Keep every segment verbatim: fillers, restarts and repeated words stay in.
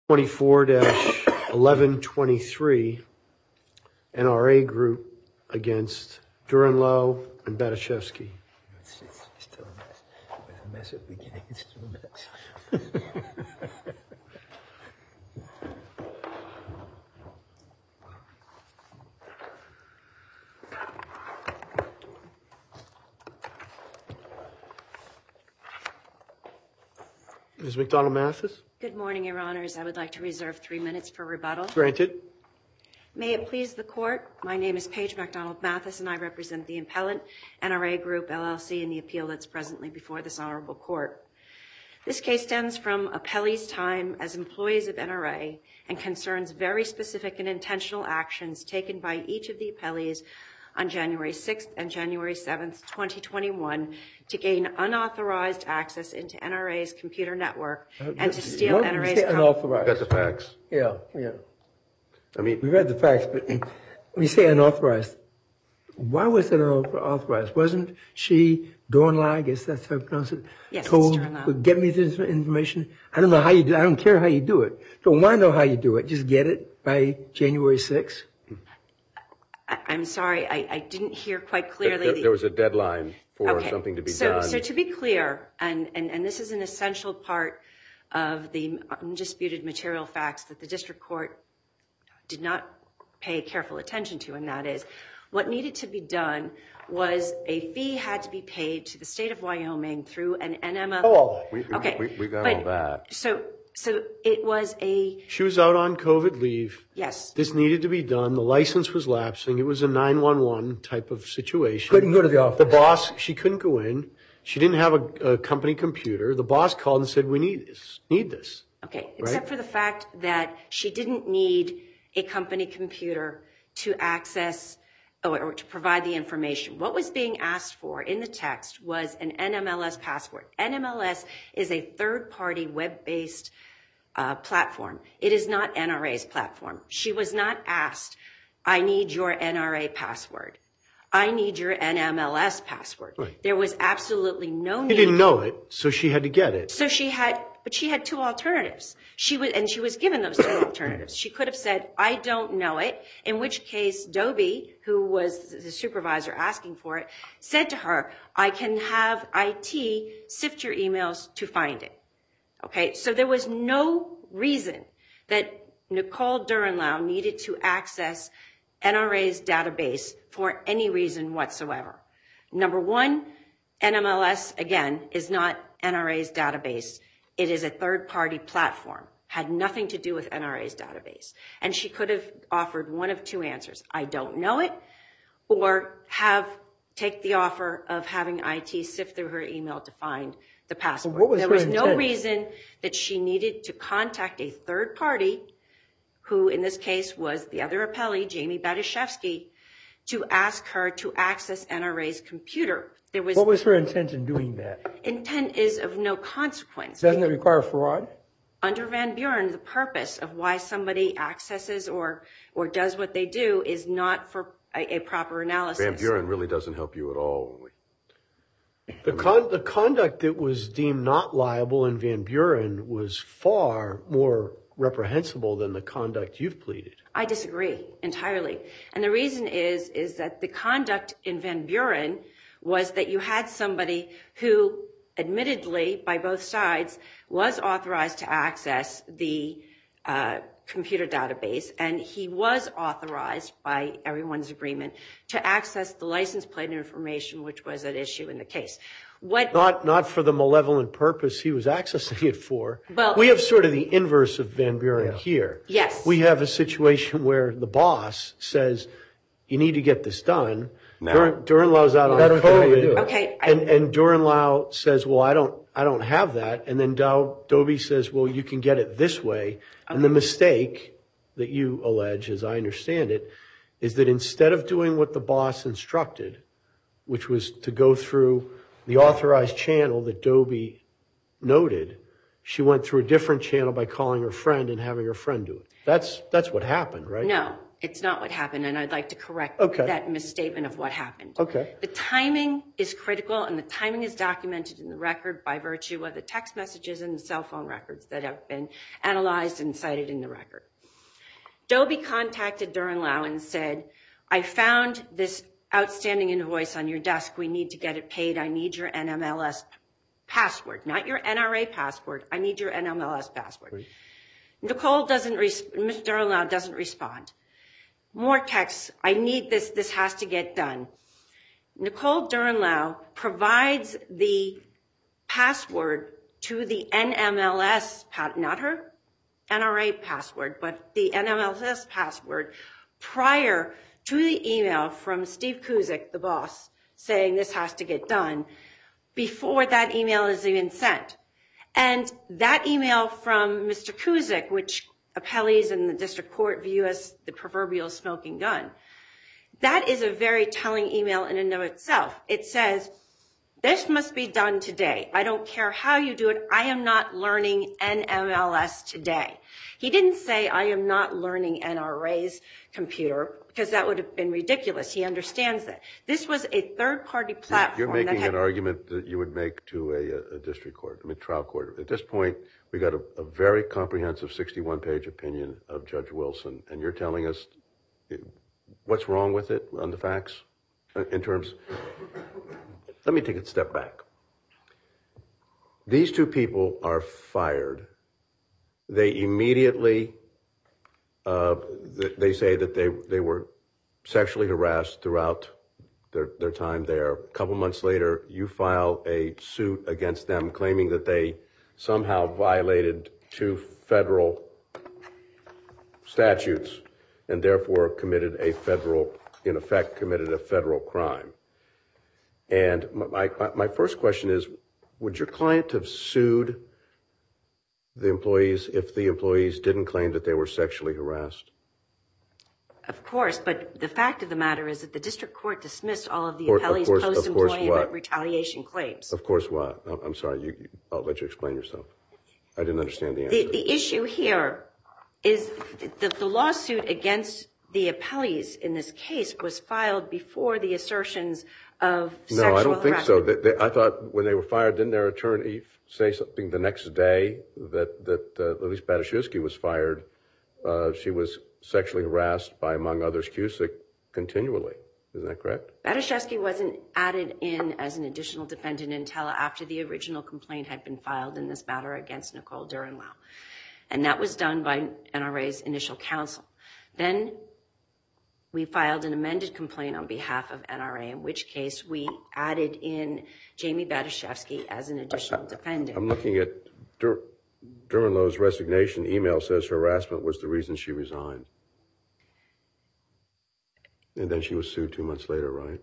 twenty-four dash eleven twenty-three N R A Group against Durenlau and Batashevsky. It's, it's still a mess. It was a mess at the beginning. It's still a mess. Miz McDonald-Mathis? Good morning, Your Honors. I would like to reserve three minutes for rebuttal. Granted. May it please the Court, my name is Paige McDonald-Mathis, and I represent the appellant, N R A Group, L L C, in the appeal that's presently before this Honorable Court. This case stems from appellees' time as employees of N R A and concerns very specific and intentional actions taken by each of the appellees on January sixth and January seventh, twenty twenty-one, to gain unauthorized access into N R A's computer network Uh, and to steal what- N R you A's... say com- unauthorized. Got the facts. Yeah, yeah. I mean, We read the facts, but when you say unauthorized, why was it unauthorized? Wasn't she, Dornlau, I guess that's how you pronounce it, Yes, it's told, Dornlau. get me this information? I don't know how you do I don't care how you do it. Don't want to know how you do it. Just get it by January sixth. I- I'm sorry, I, I didn't hear quite clearly. there, the- there was a deadline for Okay. something to be so, done. So to be clear, and, and, and this is an essential part of the undisputed material facts that the district court did not pay careful attention to, and that is what needed to be done was a fee had to be paid to the state of Wyoming through an N M L. Oh, all that. we, we, Okay, we, we got but- all that. So, so it was a, She was out on COVID leave. yes, This needed to be done. The license was lapsing. It was a nine one one type of situation. Couldn't go to the office. The boss, she couldn't go in. She didn't have a, a company computer. The boss called and said, we need this, need this. okay, except for the fact that she didn't need a company computer to access or, or to provide the information. What was being asked for in the text was an N M L S password. N M L S is a third-party web-based uh, platform. It is not N R A's platform. She was not asked, I need your N R A password. I need your N M L S password. Right. There was absolutely no need. She didn't know it, so she had to get it. So she had, but she had two alternatives. She was, and she was given those two alternatives. She could have said, I don't know it, in which case Dobie, who was the supervisor asking for it, said to her, I can have I T sift your emails to find it. Okay, so there was no reason that Nicole Durenlau needed to access N R A's database for any reason whatsoever. Number one, N M L S, again, is not N R A's database. It is a third-party platform, had nothing to do with N R A's database. And she could have offered one of two answers. I don't know it, or have take the offer of having I T sift through her email to find the password. What was there her was no intent? reason that she needed to contact a third party, who in this case was the other appellee, Jamie Batashevsky, to ask her to access N R A's computer. There was, What was her intent in doing that? intent is of no consequence. Doesn't it require fraud? Under Van Buren, the purpose of why somebody accesses or or does what they do is not for a, a proper analysis. Van Buren really doesn't help you at all. The, con- the conduct that was deemed not liable in Van Buren was far more reprehensible than the conduct you've pleaded. I disagree entirely. And the reason is, is that the conduct in Van Buren was that you had somebody who, admittedly, by both sides, was authorized to access the uh, computer database, and he was authorized by everyone's agreement to access the license plate information, which was at issue in the case. What Not not for the malevolent purpose he was accessing it for. Well- we have sort of the inverse of Van Buren Yeah. here. Yes. We have a situation where the boss says, you need to get this done. Now. Duren, Durenlau's out on I don't care how you do COVID. it. Okay, I- And, and Durenlau says, well, I don't, I don't have that. And then Dow, Dobie says, well, you can get it this way. And the mistake that you allege, as I understand it, is that instead of doing what the boss instructed, which was to go through the authorized channel that Dobie noted, she went through a different channel by calling her friend and having her friend do it. That's, that's what happened, right? No, It's not what happened, and I'd like to correct Okay. that misstatement of what happened. Okay. The timing is critical, and the timing is documented in the record by virtue of the text messages and the cell phone records that have been analyzed and cited in the record. Dobie contacted Durenlau and said, I found this outstanding invoice on your desk. We need to get it paid. I need your N M L S password, not your N R A password. I need your N M L S password. Right. Nicole doesn't, Mister Durenlau doesn't respond. More texts. I need this. This has to get done. Nicole Durenlau provides the password to the N M L S, not her N R A password, but the N M L S password prior to the email from Steve Kuzik, the boss, saying this has to get done, before that email is even sent. And that email from Mister Kuzik, which appellees in the district court view as the proverbial smoking gun, that is a very telling email in and of itself. It says, this must be done today. I don't care how you do it. I am not learning N M L S today. He didn't say I am not learning N R A's computer, because that would have been ridiculous. He understands that. This was a third-party platform. You're making that had, an argument that you would make to a, a district court, I mean trial court. At this point, we got a, a very comprehensive sixty-one page opinion of Judge Wilson, and you're telling us what's wrong with it on the facts in terms. Let me take a step back. These two people are fired. They immediately, uh, they say that they, they were sexually harassed throughout their, their time there. A couple months later, you file a suit against them claiming that they somehow violated two federal statutes and therefore committed a federal, in effect, committed a federal crime. And my, my, my first question is, would your client have sued the employees if the employees didn't claim that they were sexually harassed? Of course, but the fact of the matter is that the district court dismissed all of the Or- appellee's of course- of course post-employment what? retaliation claims. Of course, what? I'm I'm sorry, you, you- I'll let you explain yourself. I didn't understand the answer. The, the issue here is the, the lawsuit against the appellees in this case was filed before the assertions of sexual No, I don't think so. harassment. They, they, I thought when they were fired, didn't their attorney say something the next day that, that uh, Elise Badashewski was fired? Uh, she was sexually harassed by, among others, Cusick continually. Isn't that correct? Badashewski wasn't added in as an additional defendant until after the original complaint had been filed in this matter against Nicole Durenlau. And that was done by N R A's initial counsel. Then we filed an amended complaint on behalf of N R A, in which case we added in Jamie Badashewski as an additional defendant. I'm looking at Dur- Durenlau's resignation email says harassment was the reason she resigned. And then she was sued two months later, right?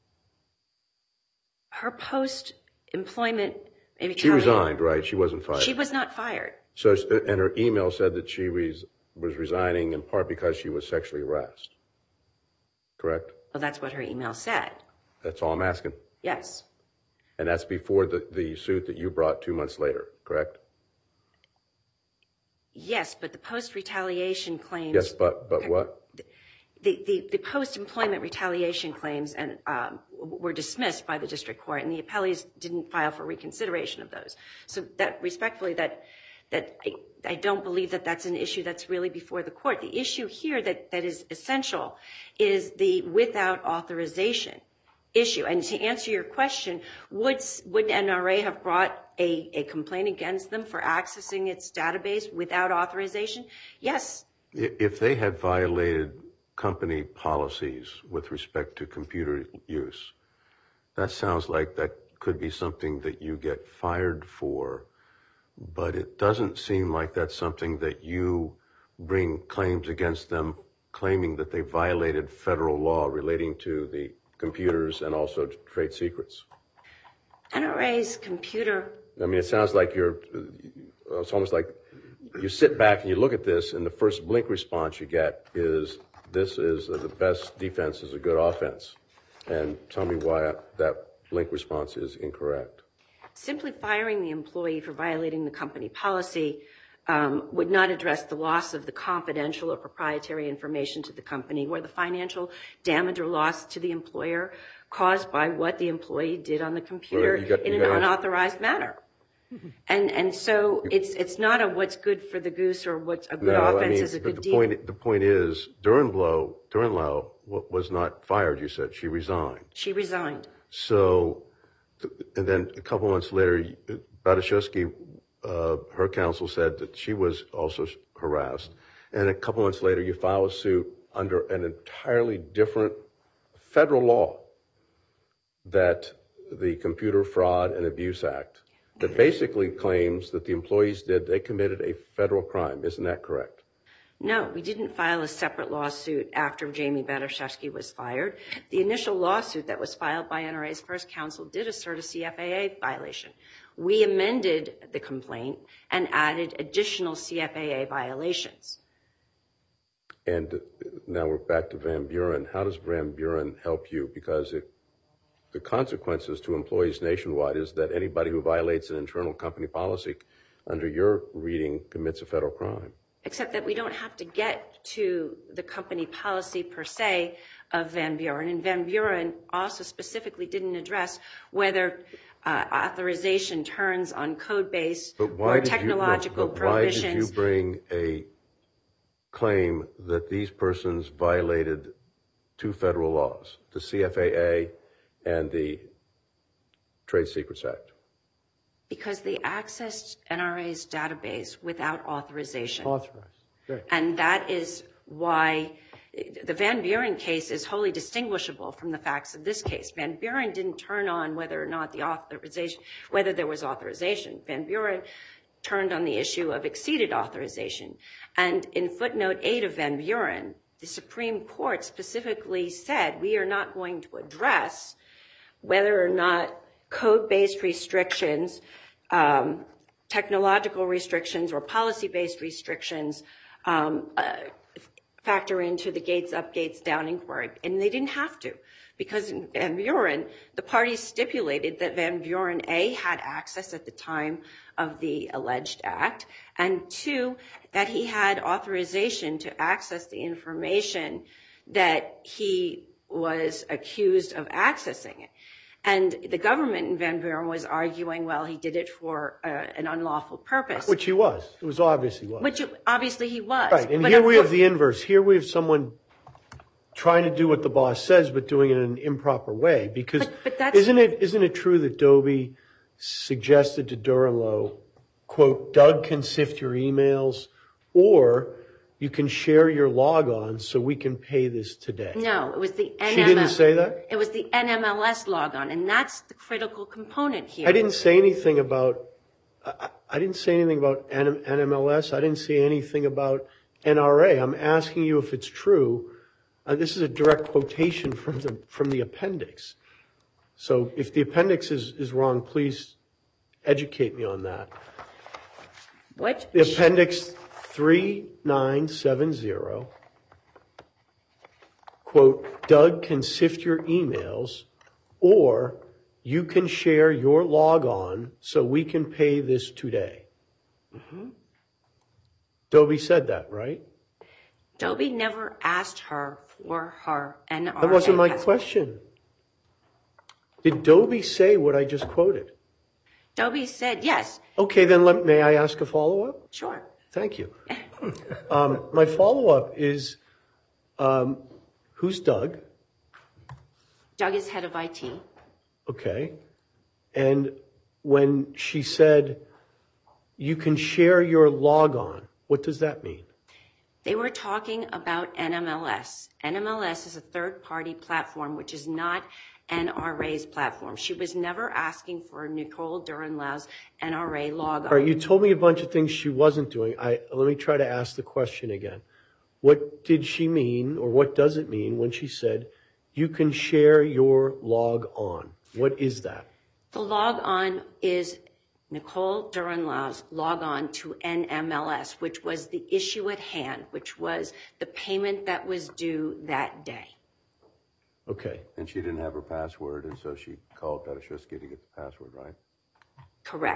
Her post-employment She resigned, right? She wasn't fired. She was not fired. So, and her email said that she res- was resigning in part because she was sexually harassed. Correct? Well, that's what her email said. That's all I'm asking. Yes. And that's before the, the suit that you brought two months later, correct? Yes, but the post-retaliation claims... Yes, but but what? The, the, the post-employment retaliation claims and um, were dismissed by the district court, and the appellees didn't file for reconsideration of those. So that respectfully, that that I, I don't believe that that's an issue that's really before the court. The issue here that, that is essential is the without authorization issue. And to answer your question, would would N R A have brought a, a complaint against them for accessing its database without authorization? Yes. If they had violated company policies with respect to computer use, that sounds like that could be something that you get fired for, but it doesn't seem like that's something that you bring claims against them claiming that they violated federal law relating to the computers and also trade secrets. N R A's computer... I mean, it sounds like you're, it's almost like you sit back and you look at this and the first blink response you get is, this is the best defense is a good offense. And tell me why that blink response is incorrect. Simply firing the employee for violating the company policy um, would not address the loss of the confidential or proprietary information to the company or the financial damage or loss to the employer caused by what the employee did on the computer Right, you got- in you an got answer. unauthorized manner. And and so it's it's not a what's good for the goose or what's a good No, I offense mean, is a but good the deed. point, the point is, Durenlow, Durenlow wa- was not fired, you said. She resigned. She resigned. So, th- and then a couple months later, Badashevsky, uh, her counsel said that she was also harassed. And a couple months later, you file a suit under an entirely different federal law, that the Computer Fraud and Abuse Act, that basically claims that the employees did, they committed a federal crime. Isn't that correct? No, we didn't file a separate lawsuit after Jamie Badashevsky was fired. The initial lawsuit that was filed by N R A's first counsel did assert a C F A A violation. We amended the complaint and added additional C F A A violations. And now we're back to Van Buren. How does Van Buren help you? Because it, the consequences to employees nationwide is that anybody who violates an internal company policy under your reading commits a federal crime. Except that we don't have to get to the company policy per se of Van Buren. And Van Buren also specifically didn't address whether uh, authorization turns on code base or technological you, no, but prohibitions. Why did you bring a claim that these persons violated two federal laws, the C F A A and the Trade Secrets Act? Because they accessed N R A's database without authorization. Authorized. Right. And that is why the Van Buren case is wholly distinguishable from the facts of this case. Van Buren didn't turn on whether or not the authorization, whether there was authorization. Van Buren turned on the issue of exceeded authorization. And in footnote eight of Van Buren, the Supreme Court specifically said we are not going to address whether or not code-based restrictions, um, technological restrictions, or policy-based restrictions um, uh, factor into the gates up, gates down inquiry. And they didn't have to, because in Van Buren, the parties stipulated that Van Buren, A, had access at the time of the alleged act, and two, that he had authorization to access the information that he was accused of accessing it. And the government in Van Buren was arguing, well, he did it for uh, an unlawful purpose. Which he was. It was obvious he was. Which obviously he was. Right, and But here of we have course- the inverse. Here we have someone trying to do what the boss says, but doing it in an improper way. Because But- but that's- isn't it isn't it true that Dobie suggested to Durenlow, quote, Doug can sift your emails, or you can share your logon so we can pay this today. No, it was the N M L. She didn't say that? It was the N M L S logon, and that's the critical component here. I didn't say anything about I, I didn't say anything about N M L S. I didn't say anything about N R A. I'm asking you if it's true. Uh, this is a direct quotation from the from the appendix. So if the appendix is, is wrong, please educate me on that. What? The appendix three nine seven zero, quote, Doug can sift your emails, or you can share your logon so we can pay this today. Mm-hmm. Dobie said that, right? Dobie never asked her for her N R A. That wasn't my password. question. Did Dobie say what I just quoted? Dobie said yes. Okay, then let, may I ask a follow-up? Sure. Thank you. Um, my follow-up is, um, who's Doug? Doug is head of I T. Okay. And when she said, you can share your logon, what does that mean? They were talking about N M L S. N M L S is a third-party platform, which is not N R A's platform. She was never asking for Nicole Durenlow's N R A logon. All right, you told me a bunch of things she wasn't doing. I, let me try to ask the question again. What did she mean, or what does it mean when she said, you can share your log on? What is that? The logon is Nicole Durenlow's logon to N M L S, which was the issue at hand, which was the payment that was due that day. Okay. And she didn't have her password, and so she called Badashevsky to get the password, right? Correct.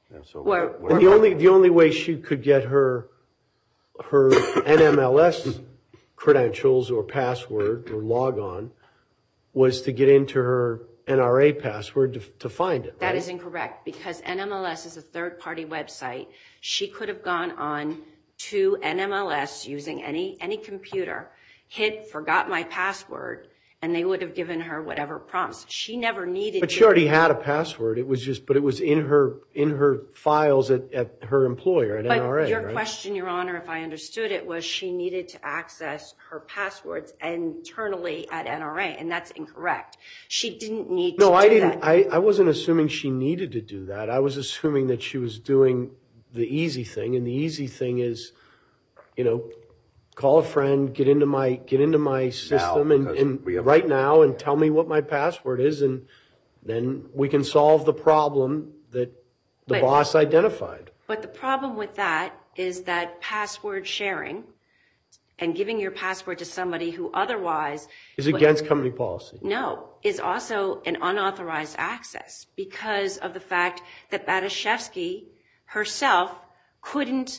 Yeah, so Or- what- And the only, the only way she could get her, her N M L S credentials or password or log on was to get into her N R A password to, to find it, That right? is incorrect, because N M L S is a third-party website. She could have gone on to N M L S using any, any computer, hit forgot my password, and they would have given her whatever prompts. She never needed But to. she already had a password. It was just, but it was in her, in her files at, at her employer at N R A, But your right? question, Your Honor, if I understood it, was she needed to access her passwords internally at N R A, and that's incorrect. She didn't need to No, do I didn't, that. I, I wasn't assuming she needed to do that. I was assuming that she was doing the easy thing, and the easy thing is, you know, call a friend, get into my, get into my system and, because and we have- right now and tell me what my password is, and then we can solve the problem that the But- boss identified. But the problem with that is that password sharing and giving your password to somebody who otherwise Is against company policy. No, is also an unauthorized access because of the fact that Batashevsky herself couldn't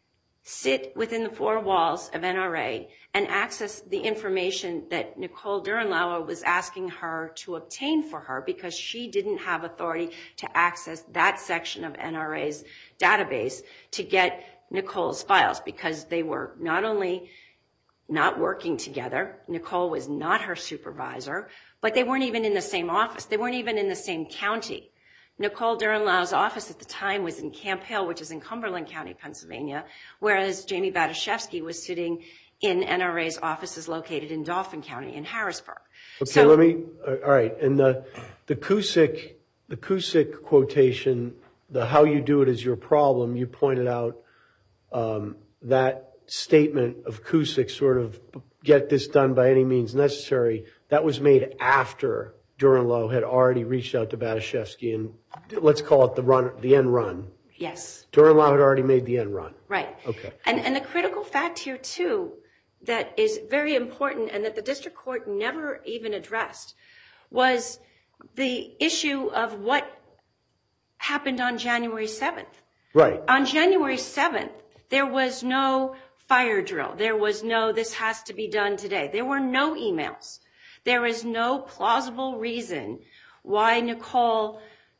sit within the four walls of N R A and access the information that Nicole Durenlauer was asking her to obtain for her, because she didn't have authority to access that section of N R A's database to get Nicole's files, because they were not only not working together, Nicole was not her supervisor, but they weren't even in the same office. They weren't even in the same county. Nicole Durenlauer's office at the time was in Camp Hill, which is in Cumberland County, Pennsylvania, whereas Jamie Batashevsky was sitting in N R A's offices located in Dauphin County in Harrisburg. Okay, So- let me, uh, all right, and the, the Cusick, the Cusick quotation, the how you do it is your problem, you pointed out, um, that statement of Cusick, sort of get this done by any means necessary, that was made after Durenlau had already reached out to Batashevsky and let's call it the run, the end run. Yes. Durenlau had already made the end run. Right. Okay. And, and the critical fact here, too, that is very important and that the district court never even addressed was the issue of what happened on January seventh. Right. On January seventh, there was no fire drill. There was no, this has to be done today. There were no emails. There is no plausible reason why Nicole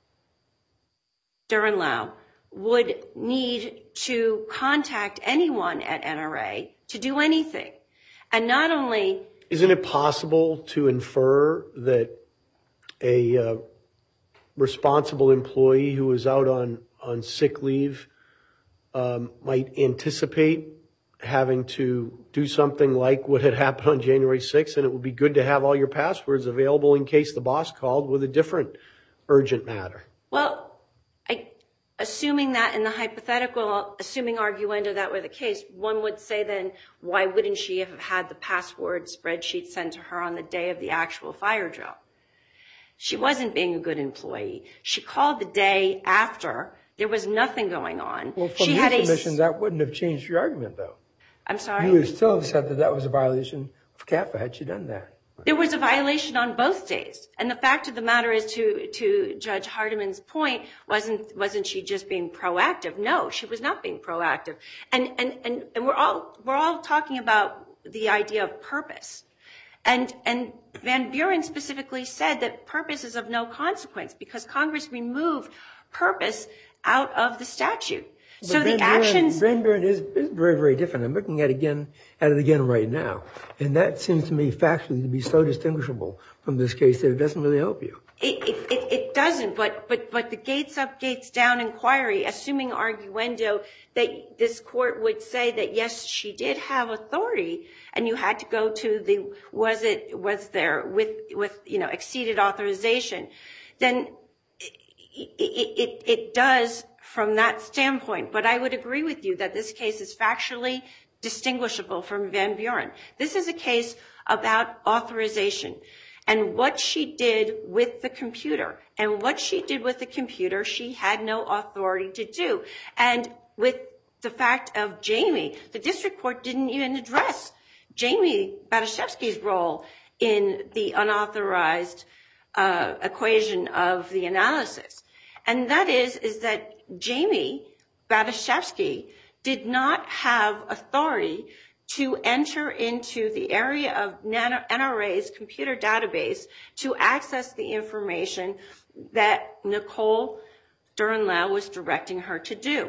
Durenlau would need to contact anyone at N R A to do anything. And not only... Isn't it possible to infer that a uh, responsible employee who is out on, on sick leave um, might anticipate having to do something like what had happened on January sixth, and it would be good to have all your passwords available in case the boss called with a different urgent matter? Well, I, assuming that in the hypothetical, assuming arguendo that were the case, one would say then, why wouldn't she have had the password spreadsheet sent to her on the day of the actual fire drill? She wasn't being a good employee. She called the day after. There was nothing going on. Well, from she your had a, submission, that wouldn't have changed your argument, though. I'm sorry? You would still have said that that was a violation of C A F A had she done that. There was a violation on both days. And the fact of the matter is, to, to Judge Hardiman's point, wasn't, wasn't she just being proactive? No, she was not being proactive. And, and, and, and we're all, we're all talking about the idea of purpose. And, and Van Buren specifically said that purpose is of no consequence because Congress removed purpose out of the statute. But So the Van actions... Buren, Van Buren is, is very, very different. I'm looking at again at it again right now, and that seems to me factually to be so distinguishable from this case that it doesn't really help you. It, it, it, it doesn't, but, but, but the gates up, gates down inquiry, assuming arguendo that this court would say that yes, she did have authority, and you had to go to the was it was there with with you know exceeded authorization, then it, it, it, it does from that standpoint. But I would agree with you that this case is factually distinguishable from Van Buren. This is a case about authorization. And what she did with the computer, and what she did with the computer, she had no authority to do. And with the fact of Jamie, the district court didn't even address Jamie Batashevsky's role in the unauthorized uh, equation of the analysis. And that is, is that Jamie Badashevsky did not have authority to enter into the area of N R A's computer database to access the information that Nicole Durenlau was directing her to do.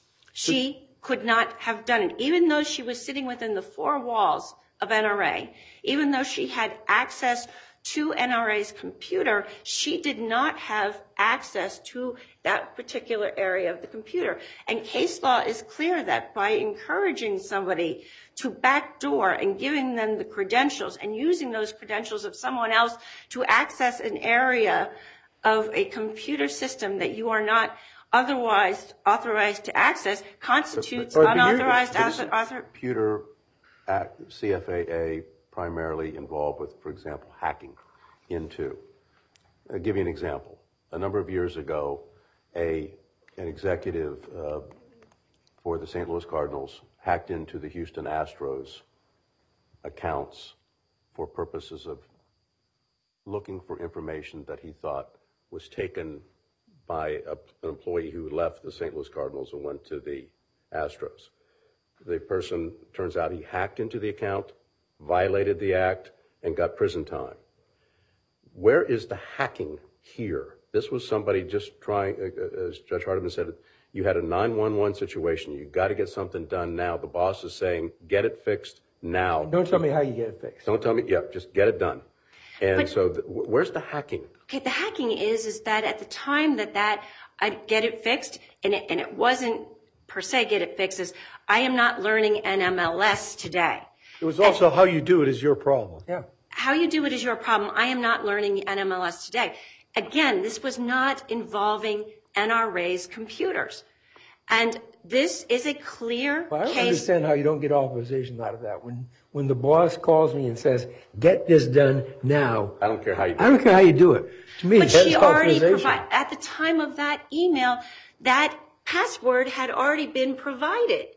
She could not have done it, even though she was sitting within the four walls of N R A, even though she had access to N R A's computer, she did not have access to that particular area of the computer. And case law is clear that by encouraging somebody to backdoor and giving them the credentials and using those credentials of someone else to access an area of a computer system that you are not otherwise authorized to access constitutes But- but unauthorized you- author. author- Computer Act, C F A A primarily involved with, for example, hacking into. I'll give you an example. A number of years ago, a an executive uh, for the Saint Louis Cardinals hacked into the Houston Astros accounts for purposes of looking for information that he thought was taken by a, an employee who left the Saint Louis Cardinals and went to the Astros. The person, turns out he hacked into the account, violated the act, and got prison time. Where is the hacking here? This was somebody just trying, uh, as Judge Hardiman said, you had a nine one one situation. You got to get something done now. The boss is saying, get it fixed now. Don't tell me how you get it fixed. Don't tell me, yeah, just get it done. And But- so th- where's the hacking? Okay, the hacking is is that at the time that that I get it fixed, and it, and it wasn't per se get it fixed, is I am not learning N M L S today. It was also how you do it is your problem. Yeah. How you do it is your problem. I am not learning N M L S today. Again, this was not involving N R A's computers. And this is a clear Well, I don't case. understand how you don't get authorization out of that. When when the boss calls me and says, get this done now, I don't care how you do I don't care how you do it. To me, But that's she already authorization. provided, at the time of that email, that password had already been provided.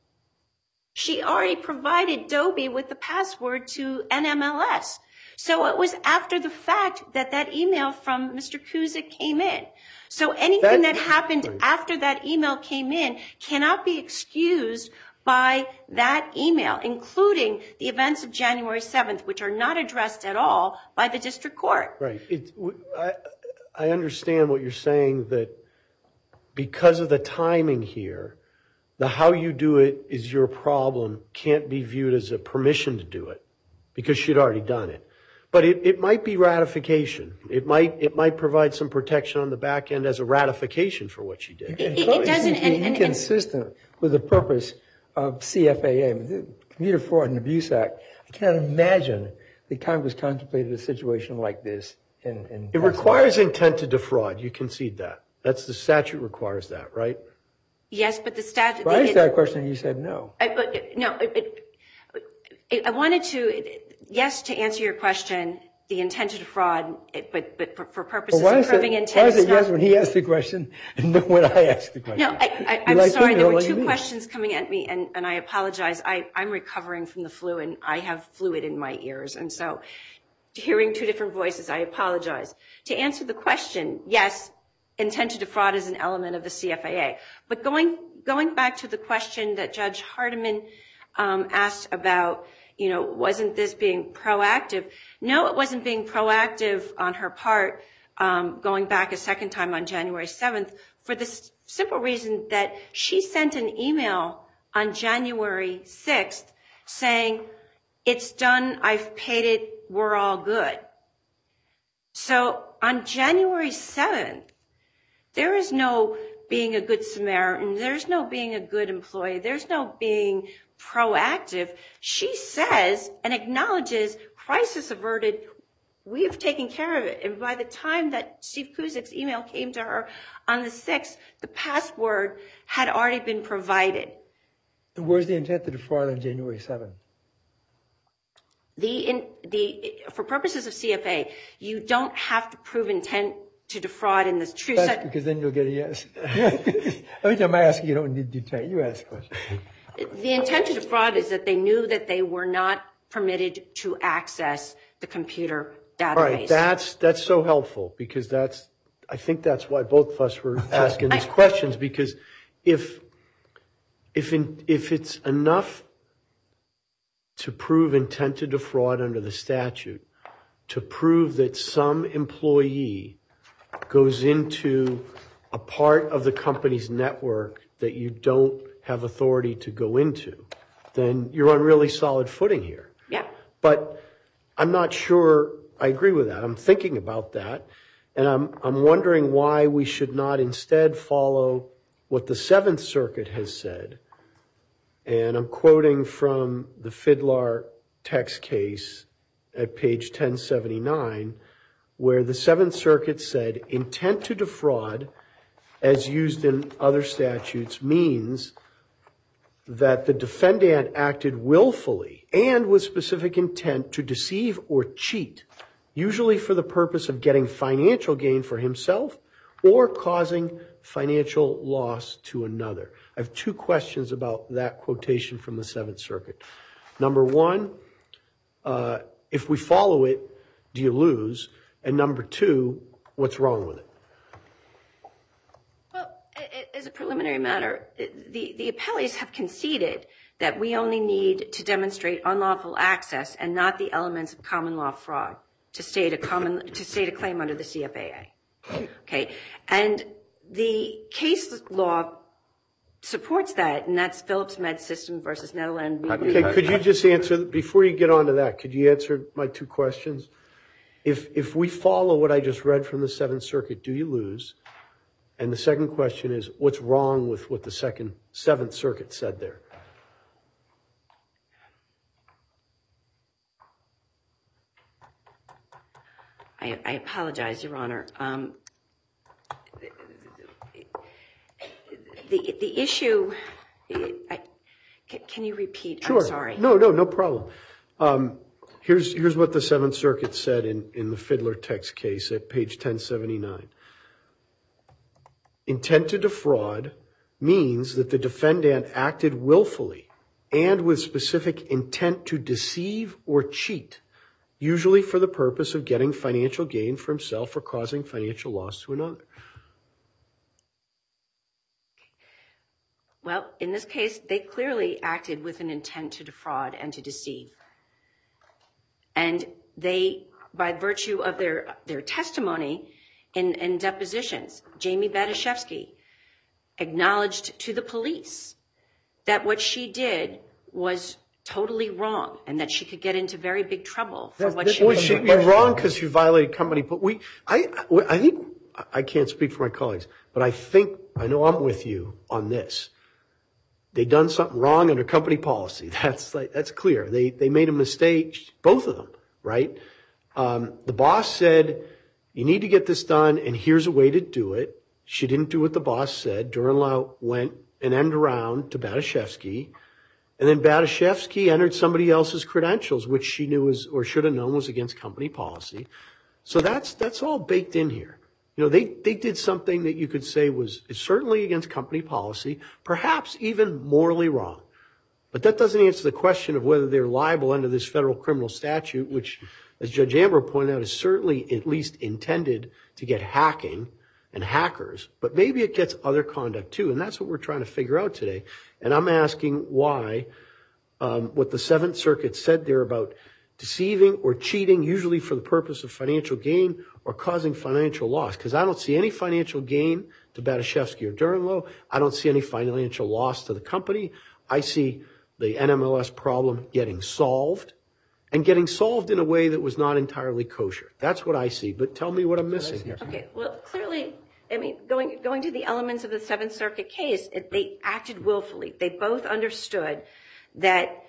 She already provided Dobie with the password to N M L S. So it was after the fact that that email from Mister Kuzik came in. So anything that, That- happened right. after that email came in cannot be excused by that email, including the events of January seventh, which are not addressed at all by the district court. Right. It, w- I, I understand what you're saying, that because of the timing here, the how you do it is your problem can't be viewed as a permission to do it because she'd already done it. But it, it might be ratification. It might it might provide some protection on the back end as a ratification for what she did. It- it doesn't- seems to be and- and- and- inconsistent with the purpose of C F A A, the Computer Fraud and Abuse Act. I cannot imagine that Congress contemplated a situation like this. In, in It requires intent to defraud. You concede that. That's the statute requires that, right? Yes, but the statute. Well, I asked it- that question and you said no. I, but, no, it, it, I wanted to, yes, to answer your question, the intent to defraud, it, but, but for, for purposes Well, why of is proving it, intent. why is it's it yes not- when he asked the question and no when I asked the question? No, I, I, You I'm like sorry. me, There you were don't like two me. questions coming at me, and, and I apologize. I, I'm recovering from the flu, and I have fluid in my ears, and so hearing two different voices, I apologize. To answer the question, yes, intent to defraud is an element of the C F A A. But going going back to the question that Judge Hardiman um, asked about, you know, wasn't this being proactive? No, it wasn't being proactive on her part, um, going back a second time on January seventh, for the s- simple reason that she sent an email on January sixth saying, it's done, I've paid it, we're all good. So on January seventh, there is no being a good Samaritan. There's no being a good employee. There's no being proactive. She says and acknowledges crisis averted. We have taken care of it. And by the time that Steve Kuzik's email came to her on the sixth, the password had already been provided. And where's the intent to defraud on January seventh? The, in, the, for purposes of C F A, you don't have to prove intent to defraud in this true That's set. because then you'll get a yes. Every time I ask you, you don't need to tell. You ask a question. The intent to defraud is that they knew that they were not permitted to access the computer database. All right, that's that's so helpful because that's I think that's why both of us were asking these questions, because if, if, in, if it's enough to prove intent to defraud under the statute, to prove that some employee goes into a part of the company's network that you don't have authority to go into, then you're on really solid footing here. Yeah. But I'm not sure I agree with that. I'm thinking about that, and I'm I'm wondering why we should not instead follow what the Seventh Circuit has said. And I'm quoting from the Fidlar text case at page ten seventy-nine, where the Seventh Circuit said, intent to defraud, as used in other statutes, means that the defendant acted willfully and with specific intent to deceive or cheat, usually for the purpose of getting financial gain for himself or causing financial loss to another. I have two questions about that quotation from the Seventh Circuit. Number one, uh, if we follow it, do you lose? And number two, what's wrong with it? Well, as a preliminary matter, the, the appellees have conceded that we only need to demonstrate unlawful access and not the elements of common law fraud to state a common to state a claim under the C F A A. Okay, and the case law supports that, and that's Philips Med System versus Netherlands. Okay, could you just answer, before you get on to that, could you answer my two questions? If if we follow what I just read from the Seventh Circuit, do you lose? And the second question is, what's wrong with what the second Seventh Circuit said there? I, I apologize, Your Honor. Um, the the issue, I, can, can you repeat? Sure. I'm sorry. No, no, no problem. Um, here's here's what the Seventh Circuit said in, in the Fidlar text case at page ten seventy-nine. Intent to defraud means that the defendant acted willfully and with specific intent to deceive or cheat, usually for the purpose of getting financial gain for himself or causing financial loss to another. Well, in this case, they clearly acted with an intent to defraud and to deceive. And they, by virtue of their, their testimony in, in depositions, Jamie Badashevsky acknowledged to the police that what she did was totally wrong and that she could get into very big trouble for what she Well, was she'd doing. be wrong because she violated company. But we, I, I think, I can't speak for my colleagues, but I think, I know I'm with you on this. They done something wrong under company policy. That's like, that's clear. They, they made a mistake, both of them, right? Um, the boss said, you need to get this done and here's a way to do it. She didn't do what the boss said. Durenlau went and ended around to Badashevsky. And then Badashevsky entered somebody else's credentials, which she knew was, or should have known was against company policy. So that's, that's all baked in here. You know, they, they did something that you could say was is certainly against company policy, perhaps even morally wrong. But that doesn't answer the question of whether they're liable under this federal criminal statute, which, as Judge Amber pointed out, is certainly at least intended to get hacking and hackers. But maybe it gets other conduct too, and that's what we're trying to figure out today. And I'm asking why um, what the Seventh Circuit said there about deceiving or cheating, usually for the purpose of financial gain or causing financial loss. Because I don't see any financial gain to Badashevsky or Durenlau. I don't see any financial loss to the company. I see the N M L S problem getting solved and getting solved in a way that was not entirely kosher. That's what I see. But tell me what I'm missing here. Okay, well, clearly, I mean, going going to the elements of the Seventh Circuit case, it, they acted willfully. They both understood that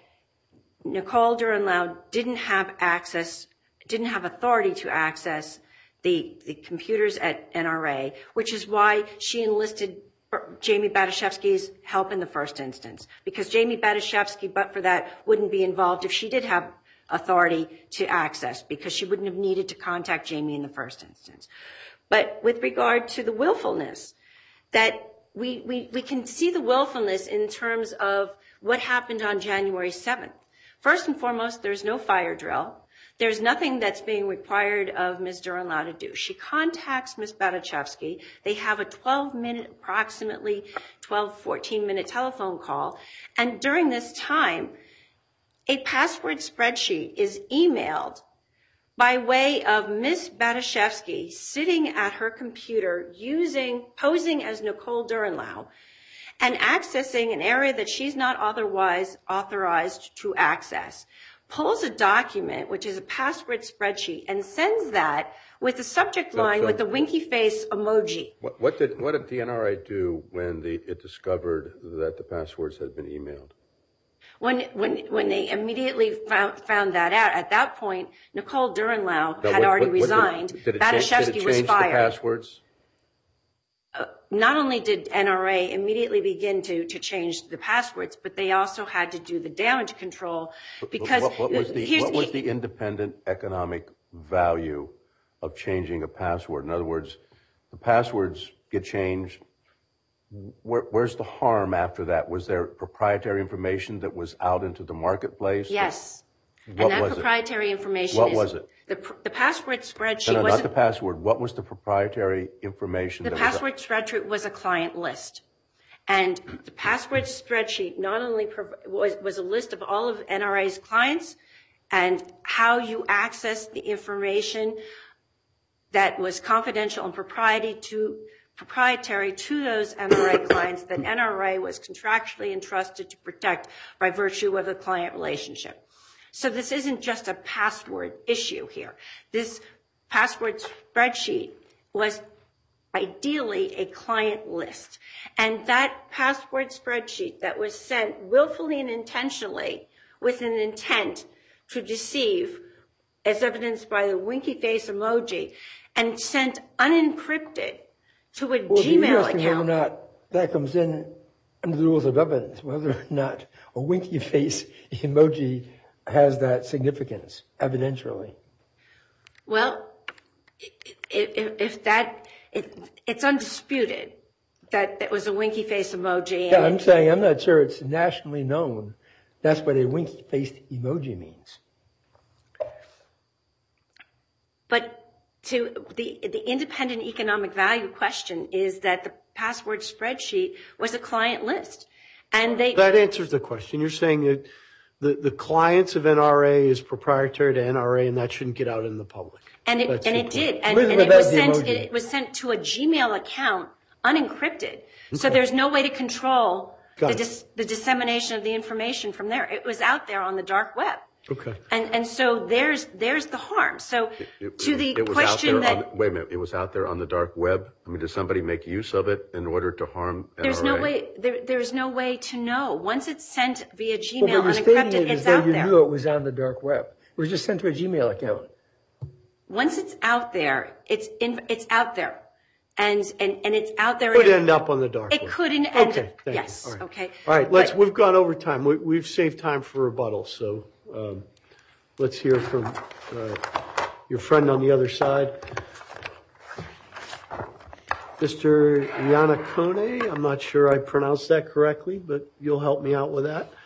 Nicole Durenlau didn't have access, didn't have authority to access the, the computers at N R A, which is why she enlisted Jamie Badashevsky's help in the first instance. Because Jamie Badashevsky, but for that, wouldn't be involved if she did have authority to access, because she wouldn't have needed to contact Jamie in the first instance. But with regard to the willfulness, that we, we, we can see the willfulness in terms of what happened on January seventh. First and foremost, there's no fire drill. There's nothing that's being required of Miz Durenlau to do. She contacts Miz Batichevsky. They have a twelve minute, approximately twelve, fourteen minute telephone call. And during this time, a password spreadsheet is emailed by way of Miz Batichevsky sitting at her computer using, posing as Nicole Durenlau and accessing an area that she's not otherwise authorized to access. Pulls a document, which is a password spreadsheet, and sends that with the subject line so, so with the winky face emoji. What, what did what did the N R A do when the, it discovered that the passwords had been emailed? When when when they immediately found found that out, at that point, Nicole Durenlau now, had what, already what, what resigned. Did, did it Batichevsky change, did it was change fired. The passwords? Uh, not only did N R A immediately begin to, to change the passwords, but they also had to do the damage control because what, what was, the, what was the, the independent economic value of changing a password? In other words, the passwords get changed. Where, where's the harm after that? Was there proprietary information that was out into the marketplace? Yes. What and that was proprietary it? information what is was it? The, the password spreadsheet. No, no, wasn't, not the password. What was the proprietary information? The that password was spreadsheet was a client list. And the password spreadsheet not only prov- was, was a list of all of N R A's clients and how you access the information that was confidential and proprietary to, proprietary to those N R A clients that N R A was contractually entrusted to protect by virtue of the client relationship. So this isn't just a password issue here. This password spreadsheet was ideally a client list. And that password spreadsheet that was sent willfully and intentionally with an intent to deceive, as evidenced by the winky face emoji, and sent unencrypted to a well, Gmail account. Whether or not that comes in under the rules of evidence, whether or not a winky face emoji has that significance, evidentially. Well, if, if that, it, it's undisputed that that was a winky face emoji. Yeah, I'm saying I'm not sure it's nationally known. That's what a winky faced emoji means. But to the the independent economic value question is that the password spreadsheet was a client list, and they that answers the question. You're saying that the the clients of N R A is proprietary to N R A, and that shouldn't get out in the public. And it That's and it point. did, and, With and it without was the sent. emoji. It was sent to a Gmail account, unencrypted. So there's no way to control Got the it. dis, the dissemination of the information from there. It was out there on the dark web. Okay. And and so there's there's the harm. So It- it- to the it was question out there that on, wait a minute, it was out there on the dark web. I mean, did somebody make use of it in order to harm N R A? there's no way there there's no way to know. Once it's sent via Well, Gmail but you're stating unencrypted, it as it's though out you there. knew it was on the dark web. It was just sent to a Gmail account. Once it's out there, it's in, it's out there, and and and it's out there. Could in- end up on the dark It web. couldn't end. Okay, thank you. Yes. All right. Okay. All right, let's. But- We've gone over time. We, we've saved time for rebuttal, so um, let's hear from uh, your friend on the other side, Mister Iannacone. I'm not sure I pronounced that correctly, but you'll help me out with that.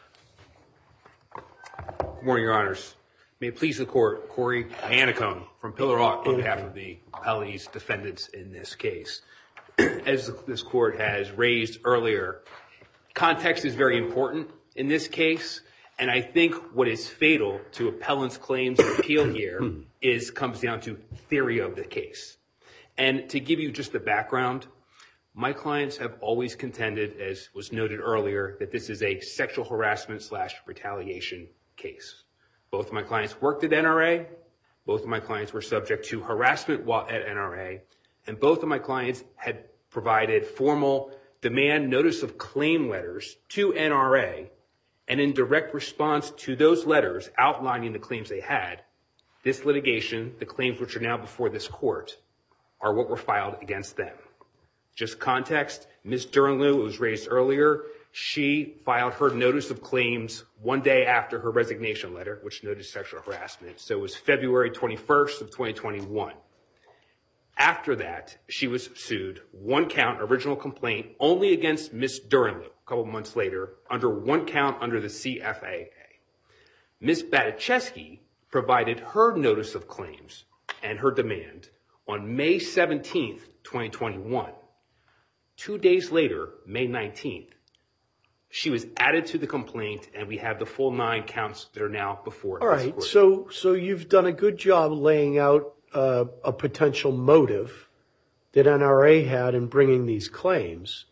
Good morning, Your Honors. May it please the Court, Corey Iannacone from Pillar Rock on behalf of the appellees defendants in this case. As this Court has raised earlier, context is very important in this case, and I think what is fatal to appellant's claims of appeal here is comes down to theory of the case. And to give you just the background, my clients have always contended, as was noted earlier, that this is a sexual harassment slash retaliation case. Both of my clients worked at N R A. Both of my clients were subject to harassment while at N R A. And both of my clients had provided formal demand notice of claim letters to N R A. And in direct response to those letters outlining the claims they had, this litigation, the claims which are now before this court, are what were filed against them. Just context, Miz Durenlau, it was raised earlier, she filed her notice of claims one day after her resignation letter, which noted sexual harassment. So it was February twenty-first of twenty twenty-one. After that, she was sued, one count, original complaint, only against Miz Durenlau, a couple months later, under one count under the C F A A. Miz Batichevsky provided her notice of claims and her demand on May seventeenth, twenty twenty-one. Two days later, May nineteenth, she was added to the complaint, and we have the full nine counts that are now before All this right, court. so so you've done a good job laying out uh, a potential motive that N R A had in bringing these claims.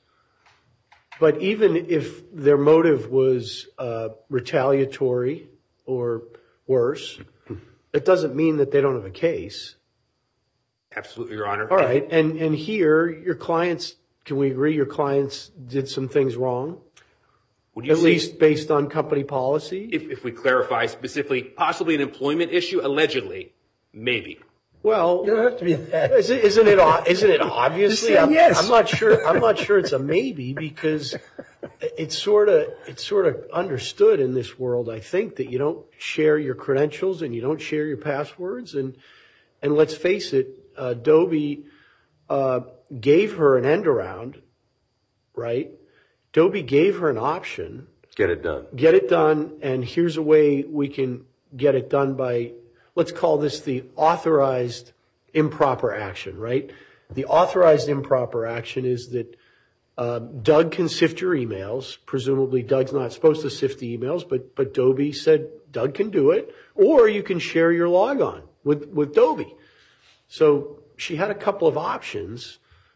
But even if their motive was uh, retaliatory or worse, it doesn't mean that they don't have a case. Absolutely, Your Honor. All right, and and here, your clients, can we agree your clients did some things wrong? Would you At say, least based on company policy? if, if we clarify specifically, possibly an employment issue, allegedly, maybe. Well, You don't have to be that. Is it- Isn't it, o- isn't it obviously? Just say I'm, yes. I'm not sure, I'm not sure it's a maybe because it's sort of, it's sort of understood in this world, I think, that you don't share your credentials and you don't share your passwords. And, and let's face it, uh, Dobie, uh, gave her an end around, right? Dobie gave her an option. Get it done. Get it done, and here's a way we can get it done by, let's call this the authorized improper action, right? The authorized improper action is that uh, Doug can sift your emails. Presumably Doug's not supposed to sift the emails, but but Dobie said Doug can do it, or you can share your logon with, with Dobie. So she had a couple of options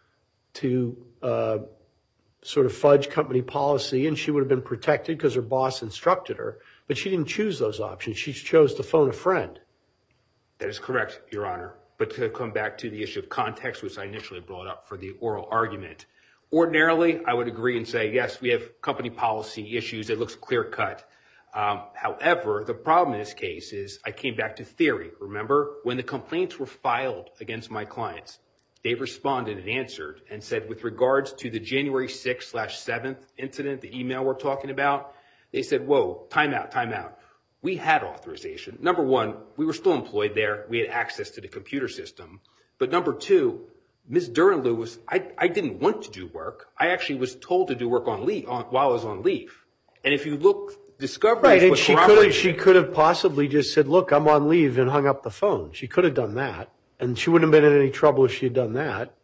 to uh, sort of fudge company policy, and she would have been protected because her boss instructed her, but she didn't choose those options. She chose to phone a friend. That is correct, Your Honor. But to come back to the issue of context, which I initially brought up for the oral argument, ordinarily, I would agree and say, yes, we have company policy issues. It looks clear-cut. Um, however, the problem in this case is I came back to theory. Remember, when the complaints were filed against my clients, they responded and answered and said, with regards to the January sixth slash seventh incident, the email we're talking about, they said, whoa, time out, time out. We had authorization. Number one, we were still employed there. We had access to the computer system. But number two, Miz Duran was, I, I didn't want to do work. I actually was told to do work on leave on, while I was on leave. And if you look, Discovery Right, is and what she could have, corroborated she it. could have possibly just said, look, I'm on leave, and hung up the phone. She could have done that, and she wouldn't have been in any trouble if she had done that.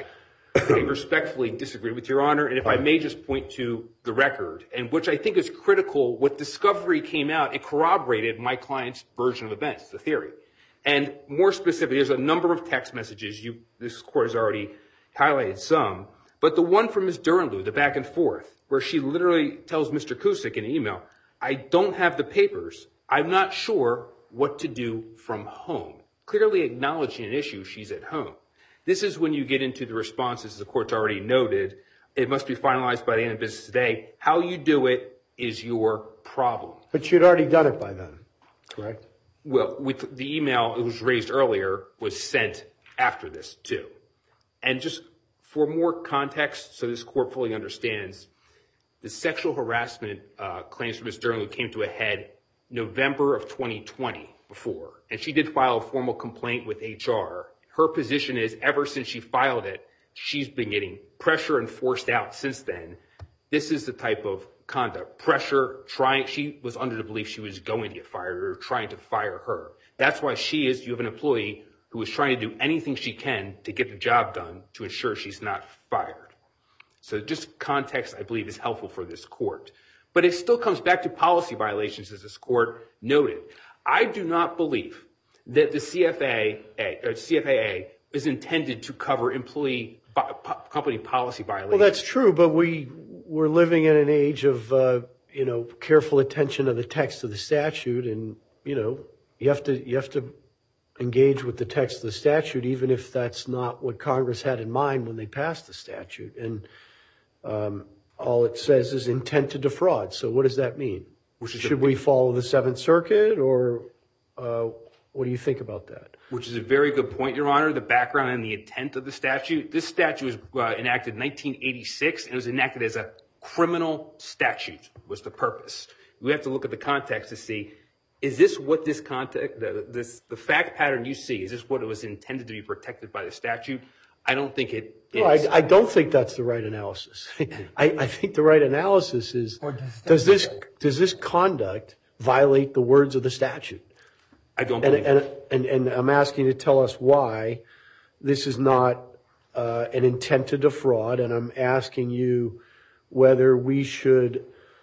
I respectfully disagree with Your Honor, and if I may just point to the record, and which I think is critical, what Discovery came out, it corroborated my client's version of events, the theory. And more specifically, there's a number of text messages. You, this court has already highlighted some, but the one from Miz Duranlu, the back and forth, where she literally tells Mister Cusick in an email, I don't have the papers. I'm not sure what to do from home. Clearly acknowledging an issue, she's at home. This is when you get into the responses the court's already noted. It must be finalized by the end of business today. How you do it is your problem. But she'd already done it by then, correct? Well, with the email that was raised earlier was sent after this too. And just for more context, so this court fully understands, the sexual harassment uh, claims from Miz Duranlu came to a head November of twenty twenty before. And she did file a formal complaint with H R. Her position is ever since she filed it, she's been getting pressure and forced out since then. This is the type of conduct, pressure, trying, she was under the belief she was going to get fired or trying to fire her. That's why she is, you have an employee who is trying to do anything she can to get the job done to ensure she's not fired. So just context, I believe, is helpful for this court. But it still comes back to policy violations, as this court noted. I do not believe that the C F A A, or C F A A is intended to cover employee po- company policy violations. Well, that's true, but we, we're living in an age of, uh, you know, careful attention to the text of the statute, and, you know, you have to, you have to engage with the text of the statute, even if that's not what Congress had in mind when they passed the statute. And um, all it says is intent to defraud. So what does that mean? Which is Should a- we follow the Seventh Circuit, or uh, what do you think about that? Which is a very good point, Your Honor, the background and the intent of the statute. This statute was uh, enacted in nineteen eighty-six, and it was enacted as a criminal statute was the purpose. We have to look at the context to see, is this what this context, the, this, the fact pattern you see, is this what it was intended to be protected by the statute? I don't think it is. No, I, I don't think that's the right analysis. I, I think the right analysis is, What does that does this, look like? does this conduct violate the words of the statute? I don't And, believe and, and, and I'm asking you to tell us why this is not uh, an intent to defraud, and I'm asking you whether we should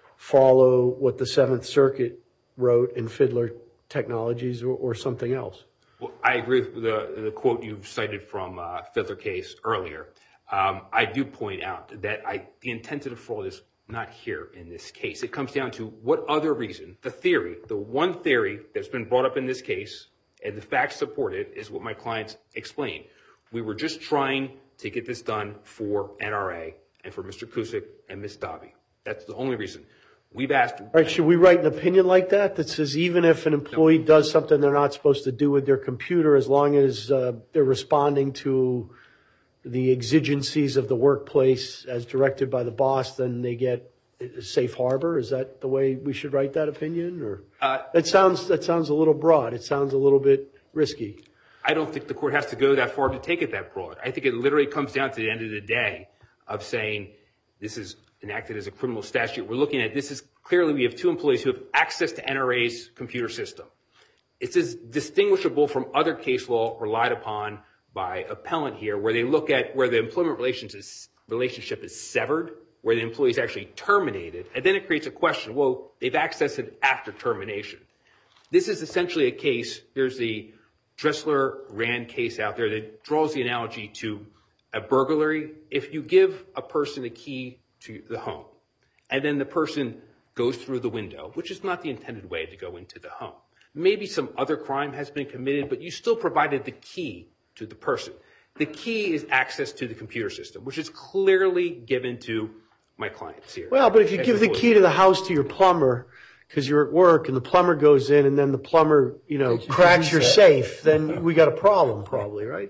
follow what the Seventh Circuit wrote in Fiddler Technologies or, or something else. Well, I agree with the, the quote you cited from uh, Fiddler case earlier. Um, I do point out that I, the intent to defraud is not here in this case. It comes down to what other reason, the theory, the one theory that's been brought up in this case, and the facts support it, is what my clients explained. We were just trying to get this done for N R A and for Mister Cusick and Miz Dobby. That's the only reason. We've asked. All right, should we write an opinion like that that says even if an employee no. does something they're not supposed to do with their computer, as long as uh, they're responding to the exigencies of the workplace as directed by the boss, then they get a safe harbor? Is that the way we should write that opinion? Or uh, that sounds that sounds a little broad. It sounds a little bit risky. I don't think the court has to go that far to take it that broad. I think it literally comes down to the end of the day of saying this is enacted as a criminal statute. We're looking at this is clearly we have two employees who have access to N R A's computer system. It's as distinguishable from other case law relied upon by appellant here, where they look at where the employment relations is, relationship is severed, where the employee is actually terminated, and then it creates a question, well, they've accessed it after termination. This is essentially a case, there's the Dressler-Rand case out there that draws the analogy to a burglary. If you give a person a key to the home, and then the person goes through the window, which is not the intended way to go into the home. Maybe some other crime has been committed, but you still provided the key to the person. The key is access to the computer system, which is clearly given to my clients here. Well, but if you give the key to the house to your plumber because you're at work and the plumber goes in and then the plumber, you know, cracks your safe, then we got a problem probably, right?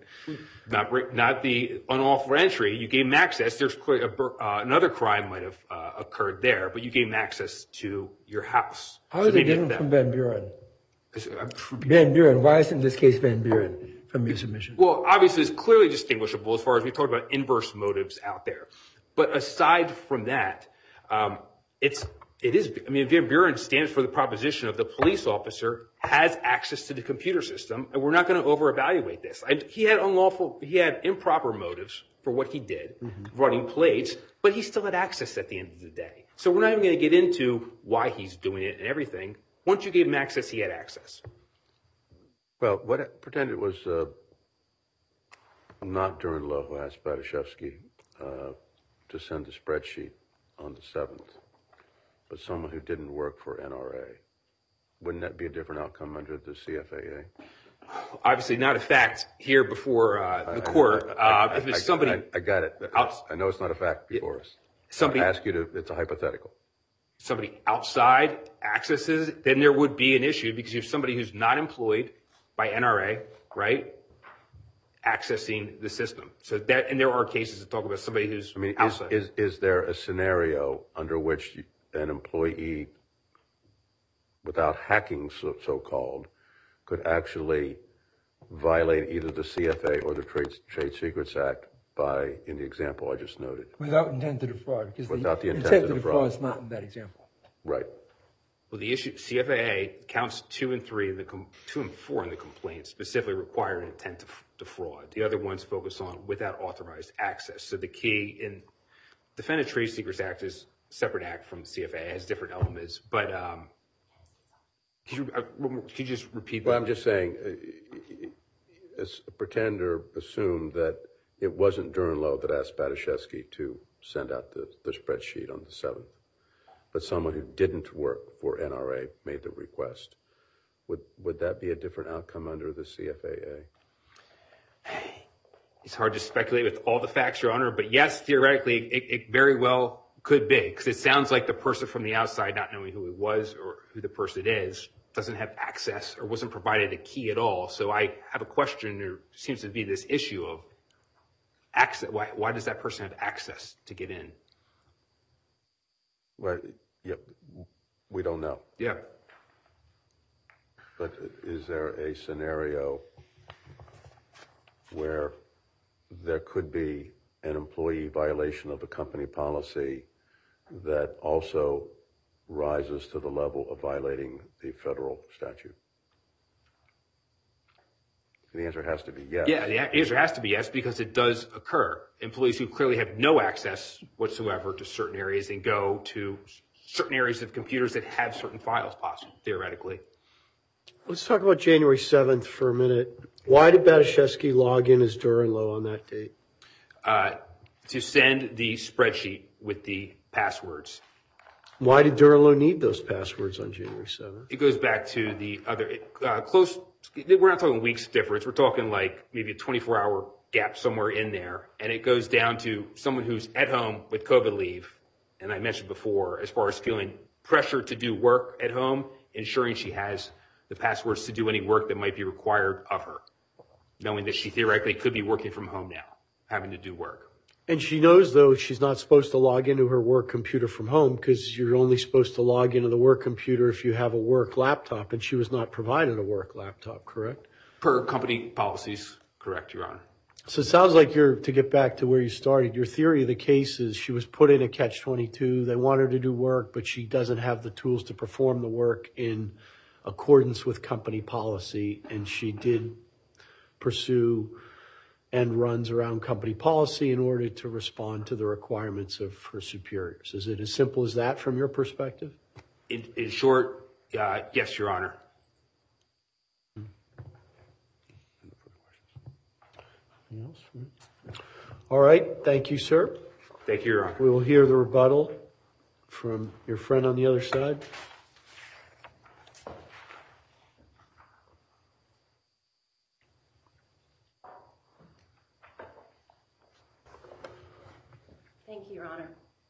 Not not the unlawful entry. You gave him access. There's clear, uh, another crime might have uh, occurred there, but you gave him access to your house. How so is it different that, from Van Buren? Uh, Van Buren, why isn't this case Van Buren from your submission? Well, obviously it's clearly distinguishable as far as we talked about inverse motives out there. But aside from that, um, it's, it is, I mean, Van Buren stands for the proposition of the police officer has access to the computer system, and we're not going to over-evaluate this. I, he had unlawful, he had improper motives for what he did, mm-hmm. running plates, but he still had access at the end of the day. So we're not even going to get into why he's doing it and everything. Once you gave him access, he had access. Well, what, pretend it was uh, not during Lowe who asked Badashevsky uh, to send a spreadsheet on the seventh, but someone who didn't work for N R A. Wouldn't that be a different outcome under the C F A A? Obviously not a fact here before uh, the I, court. I, I, uh, if it's I, somebody... I, I got it. Out, I know it's not a fact before us. Somebody, I ask you to, it's a hypothetical. Somebody outside accesses, then there would be an issue because you have somebody who's not employed by N R A, right, accessing the system. So that, and there are cases that talk about somebody who's I mean, outside. Is, is, is there a scenario under which an employee, without hacking so, so-called, could actually violate either the C F A or the Trade, Trade Secrets Act by, in the example I just noted? Without intent to defraud, because Without the, the intent intent to to defraud. defraud is not in that example. Right. Well, the issue, C F A A counts two and three, in the com, two and four in the complaint specifically require an intent to defraud. The other ones focus on without authorized access. So the key in Defendant Trade Secrets Act is a separate act from the C F A A. It has different elements. But um, could, you, uh, could you just repeat that? Well, I'm just saying, uh, pretend or assume that it wasn't during Lowe that asked Badashevsky to send out the, the spreadsheet on the seventh. But someone who didn't work for N R A made the request. Would would that be a different outcome under the C F A A? It's hard to speculate with all the facts, Your Honor, but yes, theoretically, it, it very well could be, because it sounds like the person from the outside, not knowing who he was or who the person is, doesn't have access or wasn't provided a key at all. So I have a question. There seems to be this issue of access. Why, why does that person have access to get in? Well, yep, we don't know. Yeah. But is there a scenario where there could be an employee violation of a company policy that also rises to the level of violating the federal statute? The answer has to be yes. Yeah, the answer has to be yes because it does occur. Employees who clearly have no access whatsoever to certain areas and go to certain areas of computers that have certain files possible, theoretically. Let's talk about January seventh for a minute. Why did Batashevsky log in as Duranlo on that date? Uh, to send the spreadsheet with the passwords. Why did Duranlo need those passwords on January seventh? It goes back to the other uh, close. We're not talking weeks difference. We're talking like maybe a twenty-four hour gap somewhere in there. And it goes down to someone who's at home with COVID leave. And I mentioned before, as far as feeling pressure to do work at home, ensuring she has the passwords to do any work that might be required of her, knowing that she theoretically could be working from home now, having to do work. And she knows, though, she's not supposed to log into her work computer from home because you're only supposed to log into the work computer if you have a work laptop, and she was not provided a work laptop, correct? Per company policies, correct, Your Honor. So it sounds like you're, to get back to where you started, your theory of the case is she was put in a catch twenty-two. They want her to do work, but she doesn't have the tools to perform the work in accordance with company policy, and she did pursue and runs around company policy in order to respond to the requirements of her superiors. Is it as simple as that from your perspective? In, in short, uh, yes, Your Honor. Anything else? All right. Thank you, sir. Thank you, Your Honor. We will hear the rebuttal from your friend on the other side. Thank you, Your Honor.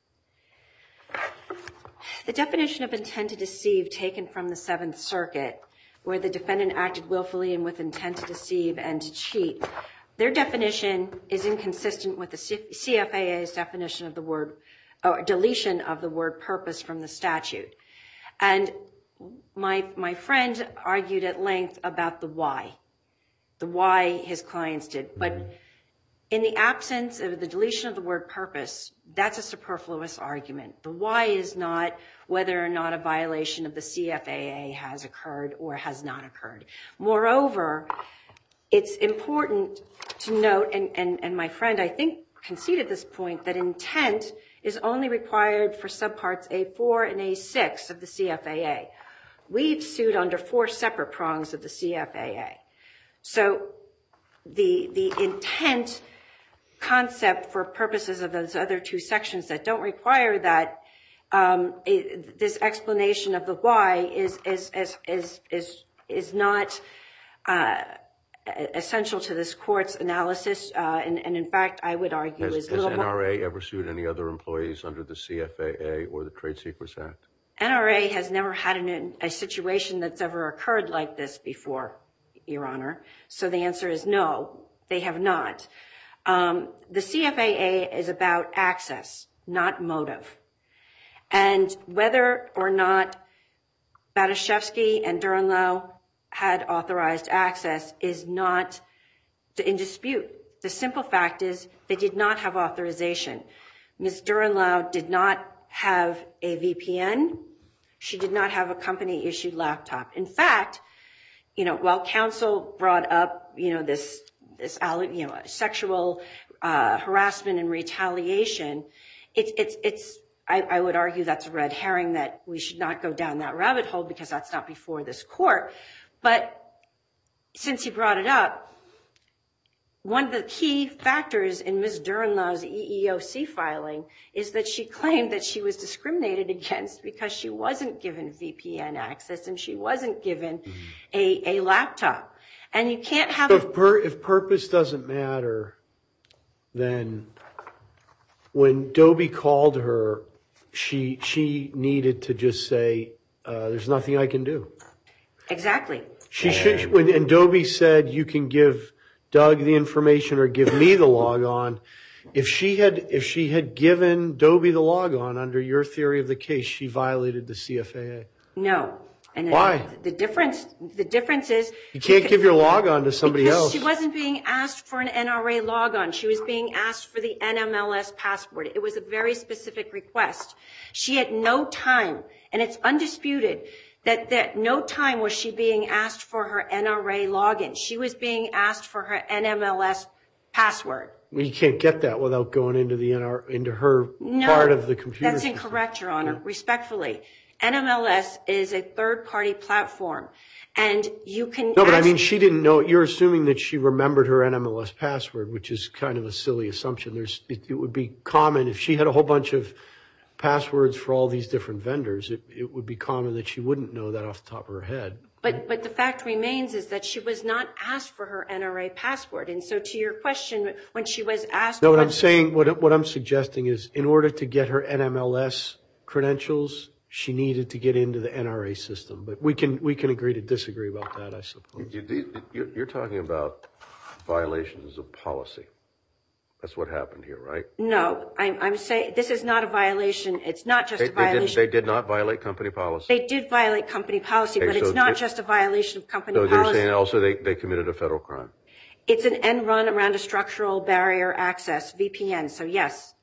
The definition of intent to deceive taken from the Seventh Circuit, where the defendant acted willfully and with intent to deceive and to cheat, their definition is inconsistent with the C F A A's definition of the word, or deletion of the word purpose from the statute. And my, my friend argued at length about the why, the why his clients did. But in the absence of the deletion of the word purpose, that's a superfluous argument. The why is not whether or not a violation of the C F A A has occurred or has not occurred. Moreover, it's important to note, and, and, and my friend, I think, conceded this point, that intent is only required for subparts A four and A six of the C F A A. We've sued under four separate prongs of the C F A A. So the, the intent concept for purposes of those other two sections that don't require that, um, it, this explanation of the why is, is, is, is, is, is not, uh, essential to this court's analysis, uh, and, and in fact, I would argue has, is a little has more. N R A ever sued any other employees under the C F A A or the Trade Secrets Act? N R A has never had an, a situation that's ever occurred like this before, Your Honor. So the answer is no, they have not. Um, the C F A A is about access, not motive. And whether or not Batashevsky and Duranlo had authorized access is not in dispute. The simple fact is they did not have authorization. Miz Duranlo did not have a V P N. She did not have a company-issued laptop. In fact, you know, while counsel brought up, you know, this, this, you know, sexual uh, harassment and retaliation, it's, it's, it's. I, I would argue that's a red herring, that we should not go down that rabbit hole because that's not before this court. But since he brought it up, one of the key factors in Miz Duranlo's E E O C filing is that she claimed that she was discriminated against because she wasn't given V P N access and she wasn't given mm-hmm. a, a laptop. And you can't have... So if, pur- if purpose doesn't matter, then when Dobie called her, she she needed to just say, uh, there's nothing I can do. Exactly. She should, when, and Dobie said, you can give Doug the information or give me the log on. If she had, if she had given Dobie the log on under your theory of the case, she violated the C F A A. No. And why? The, the difference, the difference is you can't because, give your log on to somebody because else. She wasn't being asked for an N R A log on. She was being asked for the N M L S passport. It was a very specific request. She had no time, and it's undisputed that that no time was she being asked for her N R A login. She was being asked for her N M L S password. Well, you can't get that without going into the N R, into her No, part of the computer that's system. incorrect, Your Honor, respectfully. N M L S is a third-party platform, and you can No, but I ask- mean, she didn't know it. You're assuming that she remembered her N M L S password, which is kind of a silly assumption. There's, it, it would be common if she had a whole bunch of passwords for all these different vendors. It, it would be common that she wouldn't know that off the top of her head. But but the fact remains is that she was not asked for her N R A password. And so to your question, when she was asked... No, what I'm what- saying, what, what I'm suggesting is in order to get her N M L S credentials, she needed to get into the N R A system. But we can, we can agree to disagree about that, I suppose. You, you're, you're talking about violations of policy. That's what happened here, right? No, I'm, I'm saying this is not a violation. It's not just They, a they, did, violation. they did not violate company policy. They did violate company policy, Okay, but it's so not it- just a violation of company So they're policy. saying also they, they committed a federal crime. It's an end run around a structural barrier access, V P N. So yes.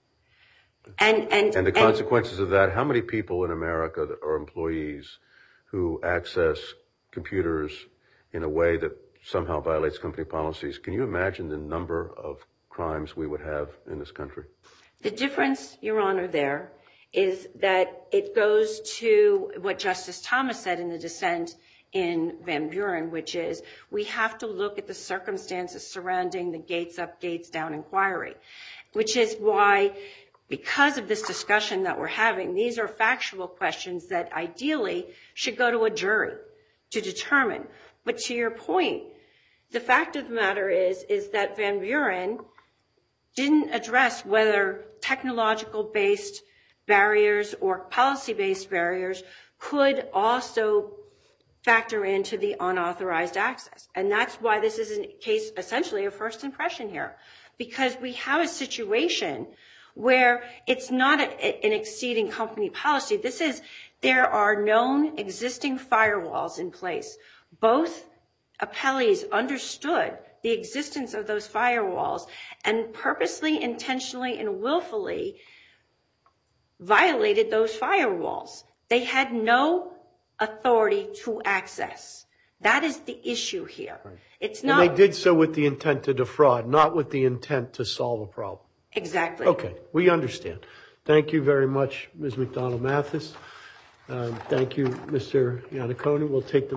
And, and, And the consequences of that, how many people in America that are employees who access computers in a way that somehow violates company policies? Can you imagine the number of crimes we would have in this country? The difference, Your Honor, there is that it goes to what Justice Thomas said in the dissent in Van Buren, which is we have to look at the circumstances surrounding the gates up, gates down inquiry, which is why, because of this discussion that we're having, these are factual questions that ideally should go to a jury to determine. But to your point, the fact of the matter is, is that Van Buren didn't address whether technological-based barriers or policy-based barriers could also factor into the unauthorized access. And that's why this is a case, essentially, of first impression here, because we have a situation where it's not a, an exceeding company policy. This is, there are known existing firewalls in place. Both appellees understood the existence of those firewalls and purposely, intentionally, and willfully violated those firewalls. They had no authority to access. That is the issue here. Right. It's not. And they did so with the intent to defraud, not with the intent to solve a problem. Exactly. Okay, we understand. Thank you very much, Miz McDonald Mathis. Um, thank you, Mister Iannacone. We'll take the